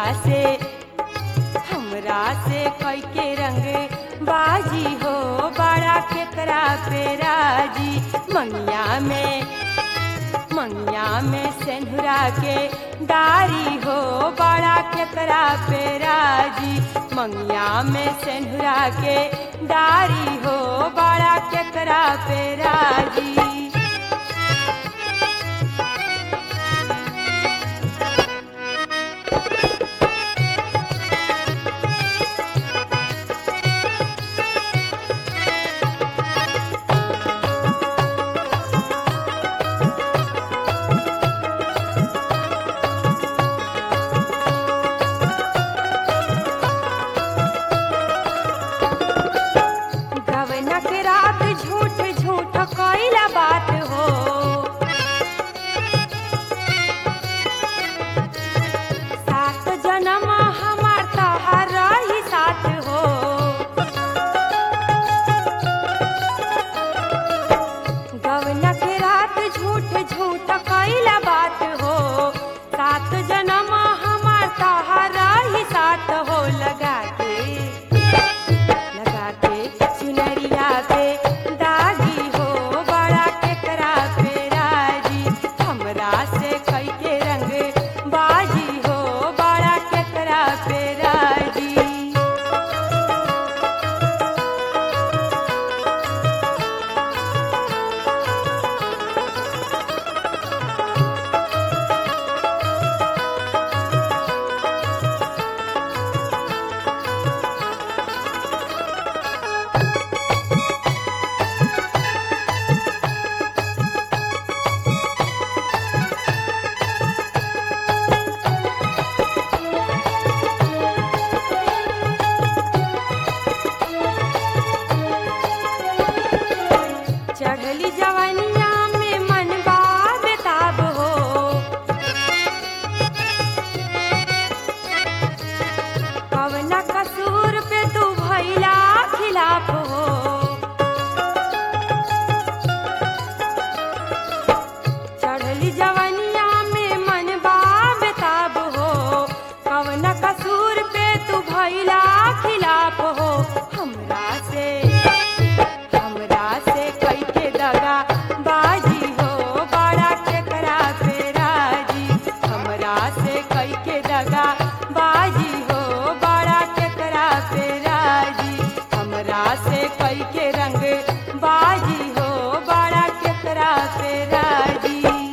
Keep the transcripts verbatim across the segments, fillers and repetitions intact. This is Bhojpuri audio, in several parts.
से हमरा से कई के रंग बाजी हो बड़ा केकरा पे राजी। मंगिया में मंगिया में सेनुरा के डारी हो बड़ा केकरा पे राजी। मंगिया में सेनुरा के डारी हो बड़ा केकरा पे राजी। गवना के रात झूठ झूठ कइला बात हो सात जन्म हमार तहार ही साथ हो। गवना के रात झूठ झूठ कइला बात हो सात जन्म हमार तहार ही साथ हो। लगा के लगा के चुनरिया पे दागी हो बड़ा केकरा पे राजी। हमरा से कई के रंग बाजी हो बड़ा केकरा पे राजी। चढ़ली जवनिया में मन बा बेताब हो कवना कसूर पे तू भइला खिलाफ हो। चढ़ली जवनिया में मन बा बेताब हो कवना कसूर पे तू भइला खिलाफ हो। हमरा से हमरा से कई के दगा बाजी हो बड़ा केकरा पे राजी। हमरा से कई के दगा बाजी हो बड़ा केकरा पे राजी। हमरा से कई के रंग बाजी हो बड़ा केकरा पे राजी।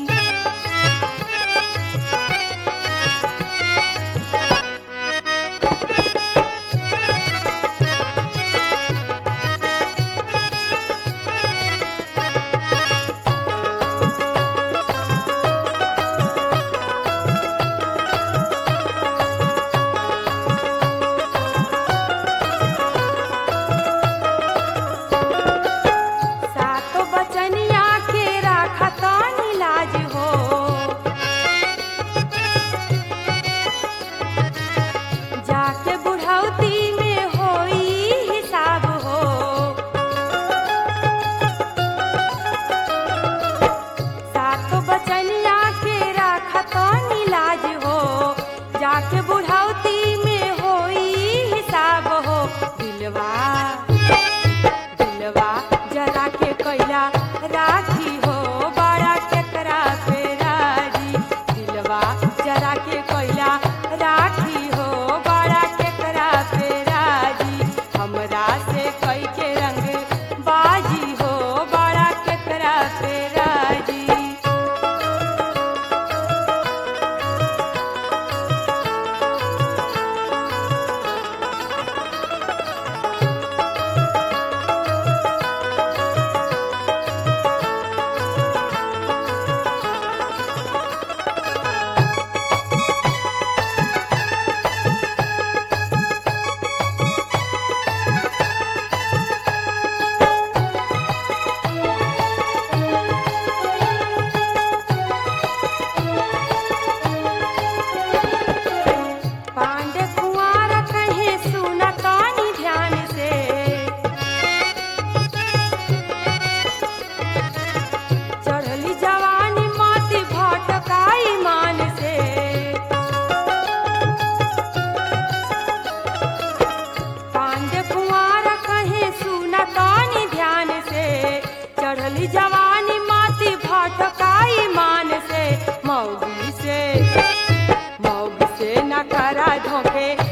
सातो बचनिया के राखा तानी लाज हो जाके बुढ़ौती में होई हिसाब हो। सातो बचनिया के राखा तानी लाज हो जाके बुढ़ौती में होई हिसाब हो। दिलवा दिलवा जरा के कैला राखी हो बड़ा केकरा पे राजी। दिलवा जरा के कैला राखी हो बड़ा केकरा पे राजी। हमरा से कई के रंग बाजी हो बड़ा केकरा पे राजी। होके